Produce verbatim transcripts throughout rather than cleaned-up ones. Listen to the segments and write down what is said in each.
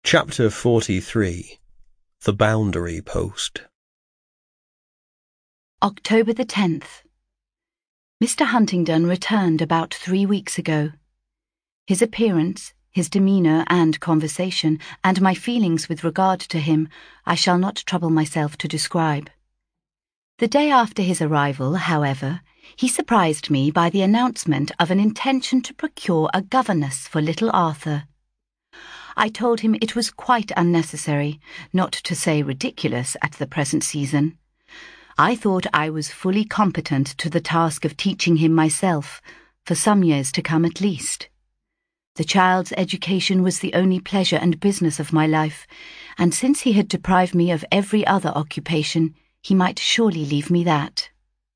Chapter forty-three. The Boundary Post. October the tenth. Mister Huntingdon returned about three weeks ago. His appearance, his demeanour and conversation, and my feelings with regard to him, I shall not trouble myself to describe. The day after his arrival, however, he surprised me by the announcement of an intention to procure a governess for little Arthur. I told him it was quite unnecessary, not to say ridiculous at the present season. I thought I was fully competent to the task of teaching him myself, for some years to come at least. The child's education was the only pleasure and business of my life, and since he had deprived me of every other occupation, he might surely leave me that.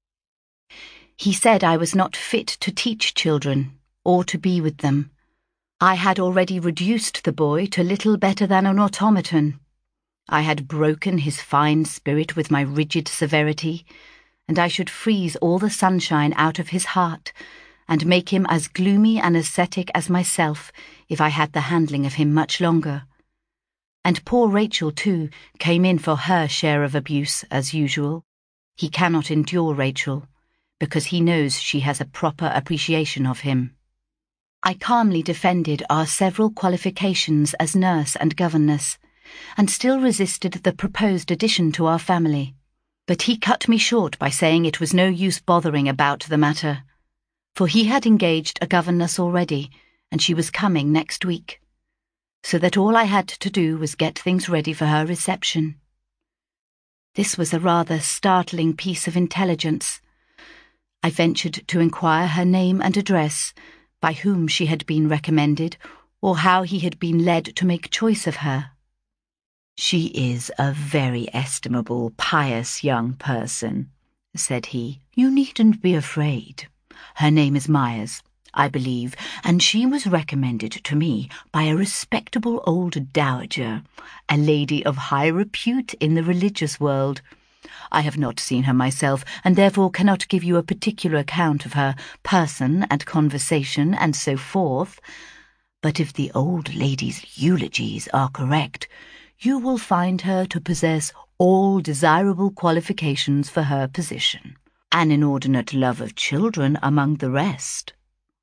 He said I was not fit to teach children, or to be with them. I had already reduced the boy to little better than an automaton. I had broken his fine spirit with my rigid severity, and I should freeze all the sunshine out of his heart, and make him as gloomy an ascetic as myself, if I had the handling of him much longer. And poor Rachel, too, came in for her share of abuse, as usual. He cannot endure Rachel, because he knows she has a proper appreciation of him. I calmly defended our several qualifications as nurse and governess, and still resisted the proposed addition to our family. But he cut me short by saying it was no use bothering about the matter, for he had engaged a governess already, and she was coming next week, so that all I had to do was get things ready for her reception. This was a rather startling piece of intelligence. I ventured to inquire her name and address, by whom she had been recommended, or how he had been led to make choice of her. "She is a very estimable, pious young person," said he. "You needn't be afraid. Her name is Myers, I believe, and she was recommended to me by a respectable old dowager, a lady of high repute in the religious world. I have not seen her myself, and therefore cannot give you a particular account of her person and conversation and so forth. But if the old lady's eulogies are correct, you will find her to possess all desirable qualifications for her position, an inordinate love of children among the rest."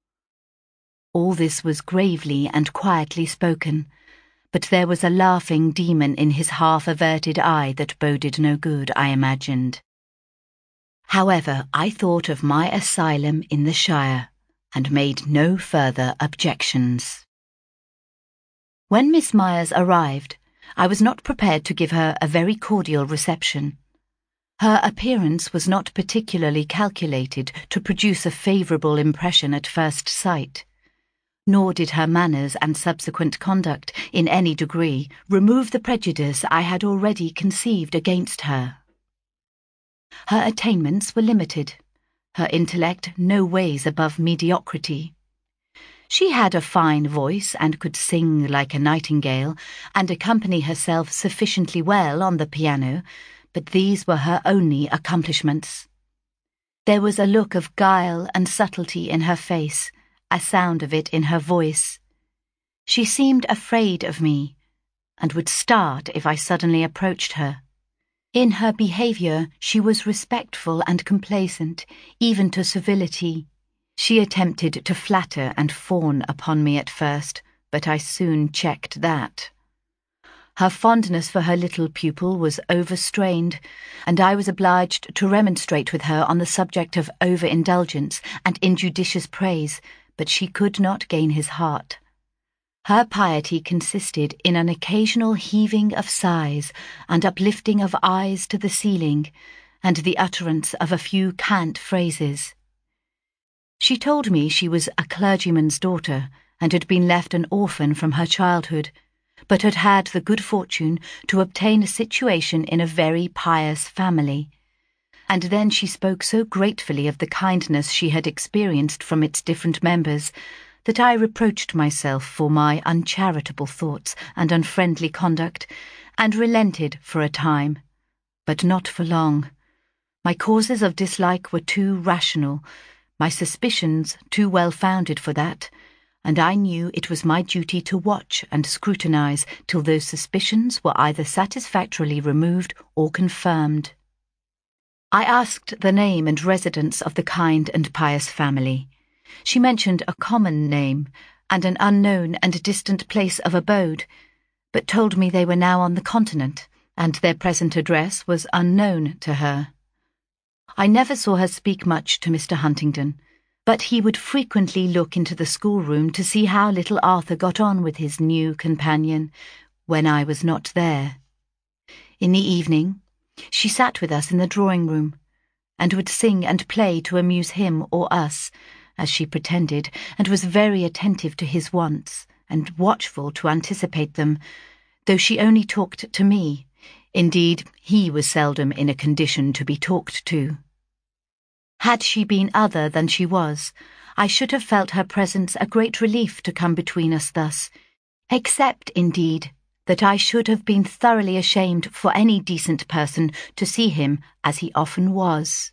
All this was gravely and quietly spoken, but there was a laughing demon in his half-averted eye that boded no good, I imagined. However, I thought of my asylum in the Shire, and made no further objections. When Miss Myers arrived, I was not prepared to give her a very cordial reception. Her appearance was not particularly calculated to produce a favourable impression at first sight, nor did her manners and subsequent conduct in any degree remove the prejudice I had already conceived against her. Her attainments were limited, her intellect no ways above mediocrity. She had a fine voice and could sing like a nightingale, and accompany herself sufficiently well on the piano, but these were her only accomplishments. There was a look of guile and subtlety in her face, a sound of it in her voice. She seemed afraid of me, and would start if I suddenly approached her. In her behaviour she was respectful and complacent, even to servility. She attempted to flatter and fawn upon me at first, but I soon checked that. Her fondness for her little pupil was overstrained, and I was obliged to remonstrate with her on the subject of overindulgence and injudicious praise, but she could not gain his heart. Her piety consisted in an occasional heaving of sighs and uplifting of eyes to the ceiling, and the utterance of a few cant phrases. She told me she was a clergyman's daughter, and had been left an orphan from her childhood, but had had the good fortune to obtain a situation in a very pious family. And then she spoke so gratefully of the kindness she had experienced from its different members, that I reproached myself for my uncharitable thoughts and unfriendly conduct, and relented for a time, but not for long. My causes of dislike were too rational, my suspicions too well-founded for that, and I knew it was my duty to watch and scrutinize till those suspicions were either satisfactorily removed or confirmed. I asked the name and residence of the kind and pious family. She mentioned a common name and an unknown and distant place of abode, but told me they were now on the continent, and their present address was unknown to her. I never saw her speak much to Mister Huntingdon, but he would frequently look into the schoolroom to see how little Arthur got on with his new companion when I was not there. In the evening, she sat with us in the drawing-room, and would sing and play to amuse him or us, as she pretended, and was very attentive to his wants, and watchful to anticipate them, though she only talked to me. Indeed, he was seldom in a condition to be talked to. Had she been other than she was, I should have felt her presence a great relief to come between us thus, except, indeed, that I should have been thoroughly ashamed for any decent person to see him as he often was.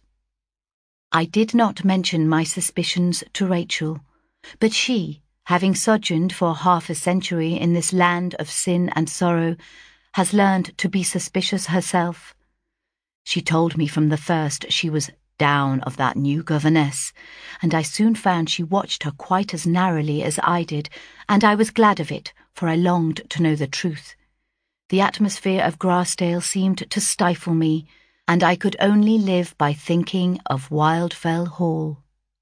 I did not mention my suspicions to Rachel, but she, having sojourned for half a century in this land of sin and sorrow, has learned to be suspicious herself. She told me from the first she was down of that new governess, and I soon found she watched her quite as narrowly as I did, and I was glad of it, for I longed to know the truth. The atmosphere of Grassdale seemed to stifle me, and I could only live by thinking of Wildfell Hall.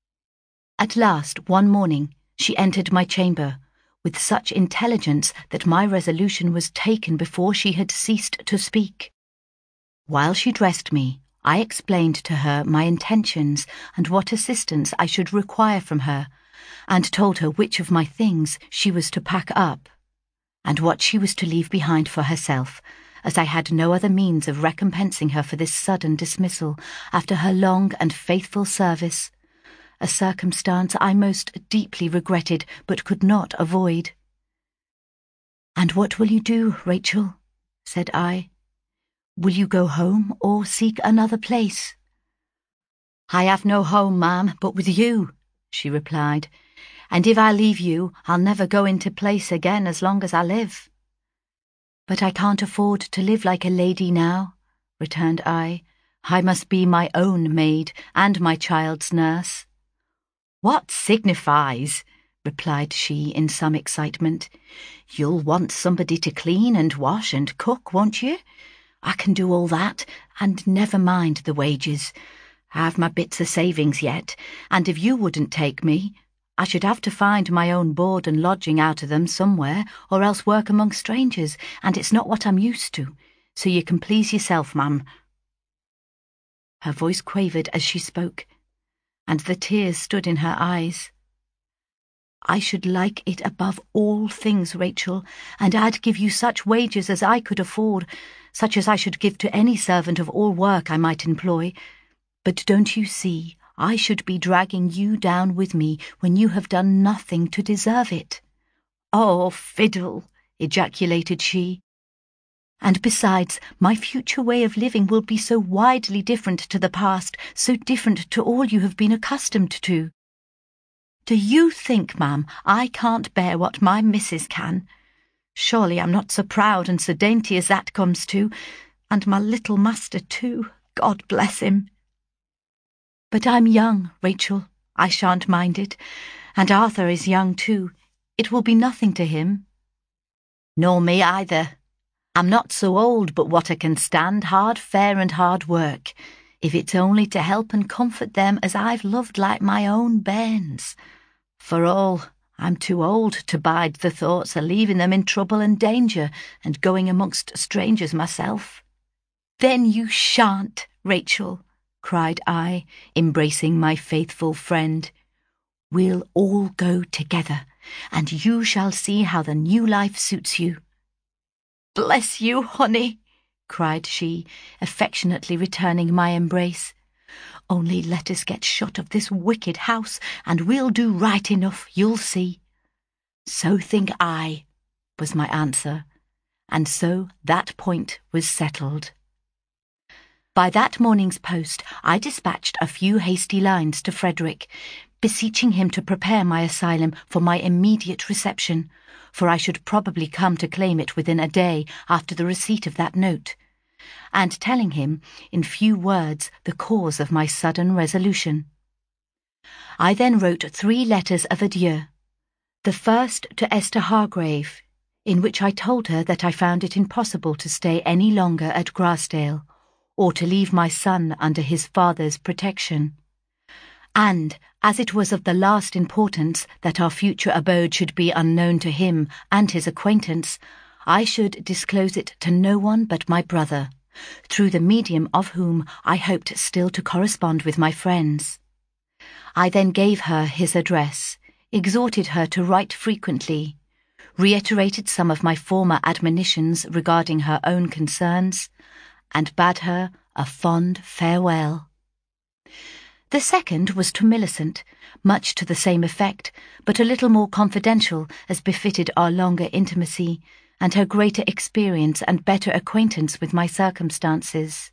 At last, one morning, she entered my chamber, with such intelligence that my resolution was taken before she had ceased to speak. While she dressed me, I explained to her my intentions and what assistance I should require from her, and told her which of my things she was to pack up, and what she was to leave behind for herself, as I had no other means of recompensing her for this sudden dismissal after her long and faithful service, a circumstance I most deeply regretted but could not avoid. "And what will you do, Rachel?" said I. "Will you go home or seek another place?" "I have no home, ma'am, but with you," she replied, "and if I leave you, I'll never go into place again as long as I live." "But I can't afford to live like a lady now," returned I. "I must be my own maid and my child's nurse." "What signifies?" replied she in some excitement. "You'll want somebody to clean and wash and cook, won't you? I can do all that, and never mind the wages. I've my bits of savings yet, and if you wouldn't take me, I should have to find my own board and lodging out of them somewhere, or else work among strangers, and it's not what I'm used to, so you can please yourself, ma'am." Her voice quavered as she spoke, and the tears stood in her eyes. "I should like it above all things, Rachel, and I'd give you such wages as I could afford, such as I should give to any servant of all work I might employ. But don't you see, I should be dragging you down with me when you have done nothing to deserve it." "Oh, fiddle!" ejaculated she. "And besides, my future way of living will be so widely different to the past, so different to all you have been accustomed to. Do you think, ma'am, I can't bear what my missus can? Surely I'm not so proud and so dainty as that comes to, and my little master too, God bless him. But I'm young, Rachel, I shan't mind it, and Arthur is young too. It will be nothing to him." "Nor me either. I'm not so old but what I can stand hard fare and hard work, if it's only to help and comfort them as I've loved like my own bairns. For all, I'm too old to bide the thoughts of leaving them in trouble and danger and going amongst strangers myself." "Then you shan't, Rachel," cried I, embracing my faithful friend. "We'll all go together, and you shall see how the new life suits you." "Bless you, honey," cried she, affectionately returning my embrace. "Only let us get shut of this wicked house, and we'll do right enough, you'll see." "So think I," was my answer, and so that point was settled. By that morning's post I dispatched a few hasty lines to Frederick, beseeching him to prepare my asylum for my immediate reception, for I should probably come to claim it within a day after the receipt of that note, and telling him in few words the cause of my sudden resolution. I then wrote three letters of adieu. The first to Esther Hargrave, in which I told her that I found it impossible to stay any longer at Grassdale, or to leave my son under his father's protection. And, as it was of the last importance that our future abode should be unknown to him and his acquaintance, I should disclose it to no one but my brother, through the medium of whom I hoped still to correspond with my friends. I then gave her his address, exhorted her to write frequently, reiterated some of my former admonitions regarding her own concerns, and bade her a fond farewell. The second was to Millicent, much to the same effect, but a little more confidential, as befitted our longer intimacy, and her greater experience and better acquaintance with my circumstances.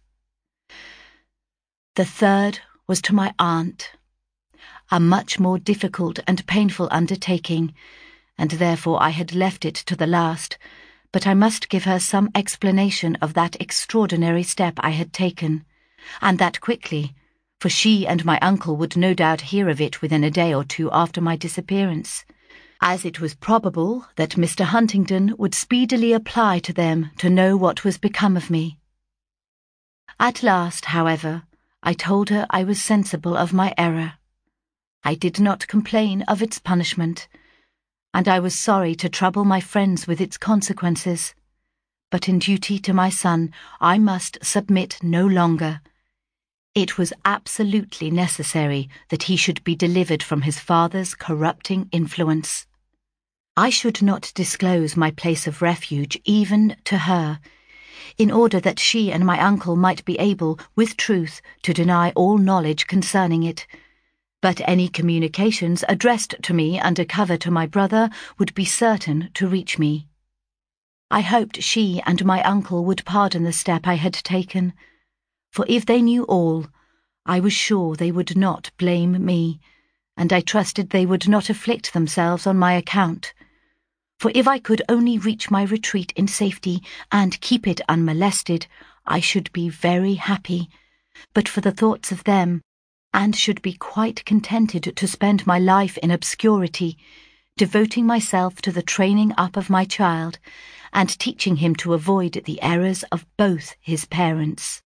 The third was to my aunt, a much more difficult and painful undertaking, and therefore I had left it to the last, but I must give her some explanation of that extraordinary step I had taken, and that quickly, for she and my uncle would no doubt hear of it within a day or two after my disappearance, as it was probable that Mister Huntingdon would speedily apply to them to know what was become of me. At last, however, I told her I was sensible of my error. I did not complain of its punishment, and I was sorry to trouble my friends with its consequences, but in duty to my son I must submit no longer. It was absolutely necessary that he should be delivered from his father's corrupting influence. I should not disclose my place of refuge even to her, in order that she and my uncle might be able, with truth, to deny all knowledge concerning it, but any communications addressed to me under cover to my brother would be certain to reach me. I hoped she and my uncle would pardon the step I had taken, for if they knew all, I was sure they would not blame me, and I trusted they would not afflict themselves on my account. For if I could only reach my retreat in safety and keep it unmolested, I should be very happy, but for the thoughts of them, and should be quite contented to spend my life in obscurity, devoting myself to the training up of my child, and teaching him to avoid the errors of both his parents.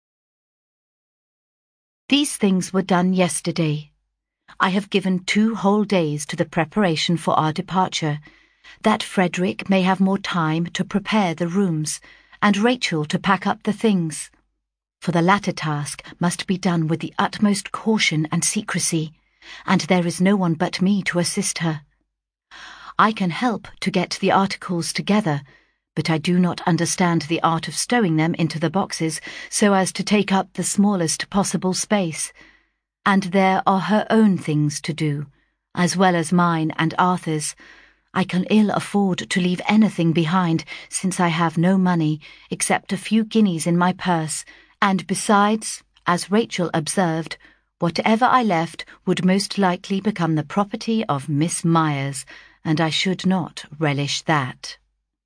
These things were done yesterday. I have given two whole days to the preparation for our departure, that Frederick may have more time to prepare the rooms, and Rachel to pack up the things, for the latter task must be done with the utmost caution and secrecy, and there is no one but me to assist her. I can help to get the articles together, but I do not understand the art of stowing them into the boxes so as to take up the smallest possible space, and there are her own things to do, as well as mine and Arthur's. I can ill afford to leave anything behind, since I have no money except a few guineas in my purse, and besides, as Rachel observed, whatever I left would most likely become the property of Miss Myers, and I should not relish that.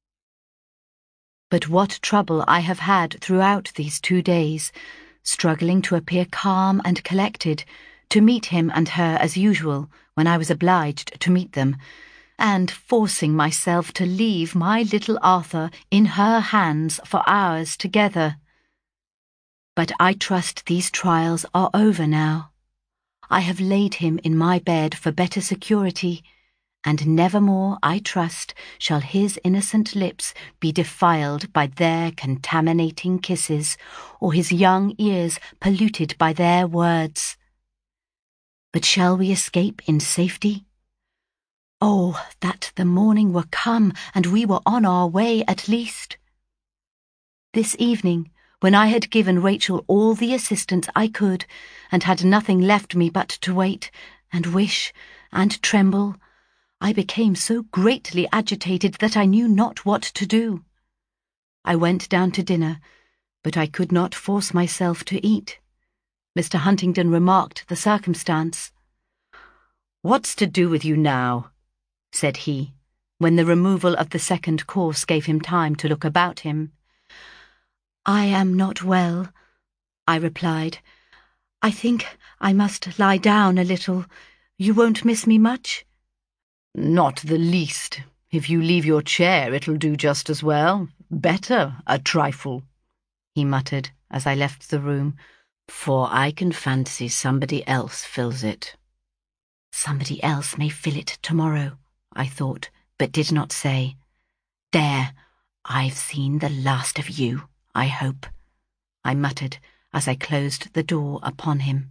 But what trouble I have had throughout these two days, struggling to appear calm and collected, to meet him and her as usual when I was obliged to meet them, and forcing myself to leave my little Arthur in her hands for hours together. But I trust these trials are over now. I have laid him in my bed for better security, and nevermore, I trust, shall his innocent lips be defiled by their contaminating kisses, or his young ears polluted by their words. But shall we escape in safety? Oh, that the morning were come, and we were on our way at least. This evening, when I had given Rachel all the assistance I could, and had nothing left me but to wait, and wish, and tremble, I became so greatly agitated that I knew not what to do. I went down to dinner, but I could not force myself to eat. Mister Huntingdon remarked the circumstance. "What's to do with you now?" said he, when the removal of the second course gave him time to look about him. "I am not well," I replied. "I think I must lie down a little. You won't miss me much?" "Not the least. If you leave your chair, it'll do just as well. Better, a trifle," he muttered as I left the room, "for I can fancy somebody else fills it." Somebody else may fill it tomorrow, I thought, but did not say. "There, I've seen the last of you, I hope," I muttered as I closed the door upon him.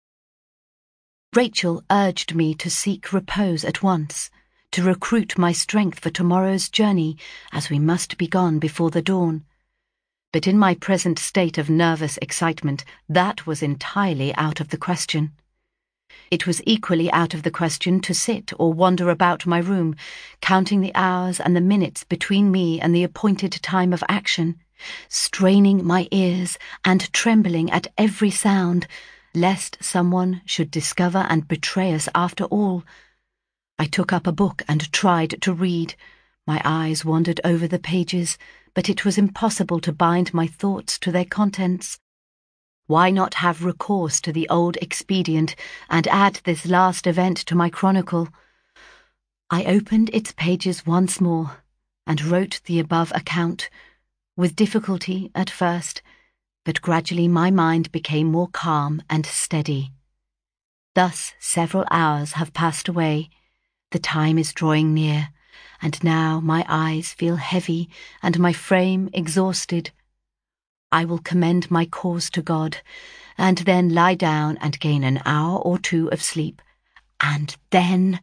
Rachel urged me to seek repose at once, to recruit my strength for tomorrow's journey, as we must be gone before the dawn. But in my present state of nervous excitement, that was entirely out of the question. It was equally out of the question to sit or wander about my room, counting the hours and the minutes between me and the appointed time of action, straining my ears and trembling at every sound, lest someone should discover and betray us after all. I took up a book and tried to read. My eyes wandered over the pages, but it was impossible to bind my thoughts to their contents. Why not have recourse to the old expedient and add this last event to my chronicle? I opened its pages once more and wrote the above account, with difficulty at first, but gradually my mind became more calm and steady. Thus several hours have passed away. The time is drawing near, and now my eyes feel heavy and my frame exhausted. I will commend my cause to God, and then lie down and gain an hour or two of sleep, and then...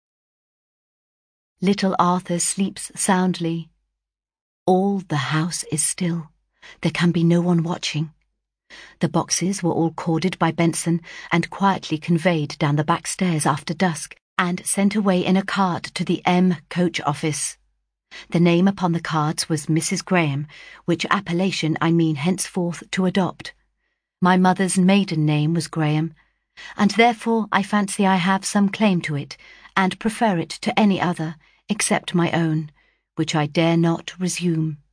Little Arthur sleeps soundly. All the house is still. There can be no one watching. The boxes were all corded by Benson and quietly conveyed down the back stairs after dusk and sent away in a cart to the M coach office. The name upon the cards was Missus Graham, which appellation I mean henceforth to adopt. My mother's maiden name was Graham, and therefore I fancy I have some claim to it, and prefer it to any other, except my own, which I dare not resume.